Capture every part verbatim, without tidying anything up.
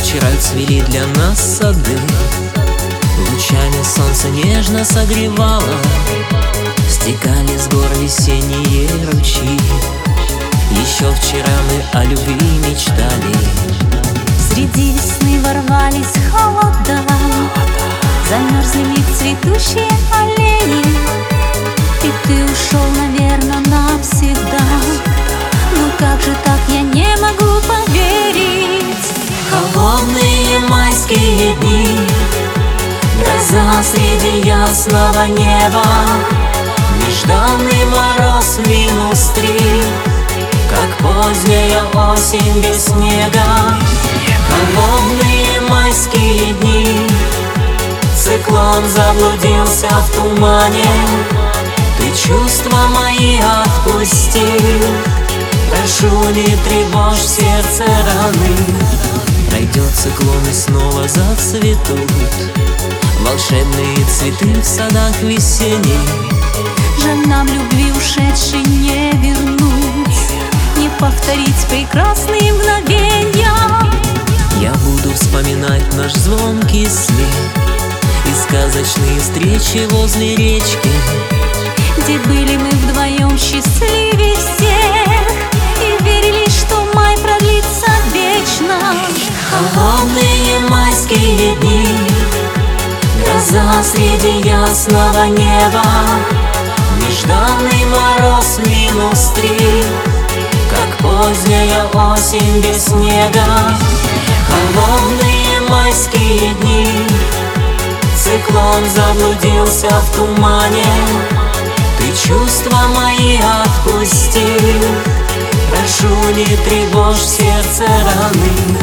вчера цвели для нас сады, лучами солнца нежно согревало, стекали с гор весенние ручьи. Еще вчера мы о любви мечтали. Среди весны ворвались холода, замерзли миг цветущие аллеи. И ты ушел, наверное, навсегда. Ну как же так, я не могу поверить. Холодные майские дни, гроза среди ясного неба, нежданный мороз минус три, как поздняя осень без снега. Холодные майские дни, циклон заблудился в тумане. Ты чувства мои отпустил, прошу, не тревожь сердце раны. Пройдет циклон и снова зацветут волшебные цветы в садах весенних. Жаль, нам любви ушедшей не вернуть, не повторить прекрасные мгновения. Я буду вспоминать наш звонкий смех и сказочные встречи возле речки, где были мы вдвоем счастливее всех и верили, что май продлится вечно. Холодные майские дни, гроза среди ясного неба, нежданный мороз минус три, как поздняя осень без снега. Холодные майские дни, циклон заблудился в тумане. Ты чувства мои отпустил, прошу, не тревожь сердце раны.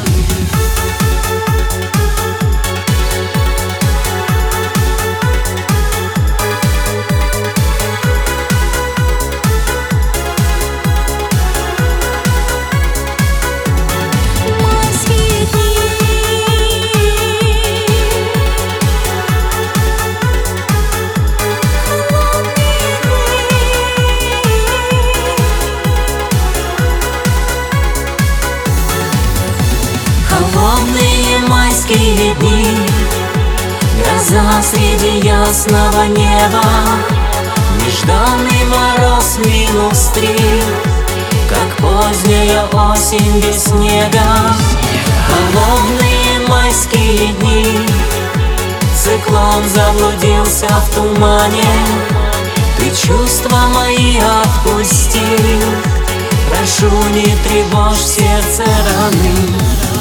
Холодные майские дни, гроза среди ясного неба, нежданный мороз минус три, как поздняя осень без снега. Холодные майские дни, циклон заблудился в тумане. Ты чувства мои отпустил, прошу, не тревожь сердце раны.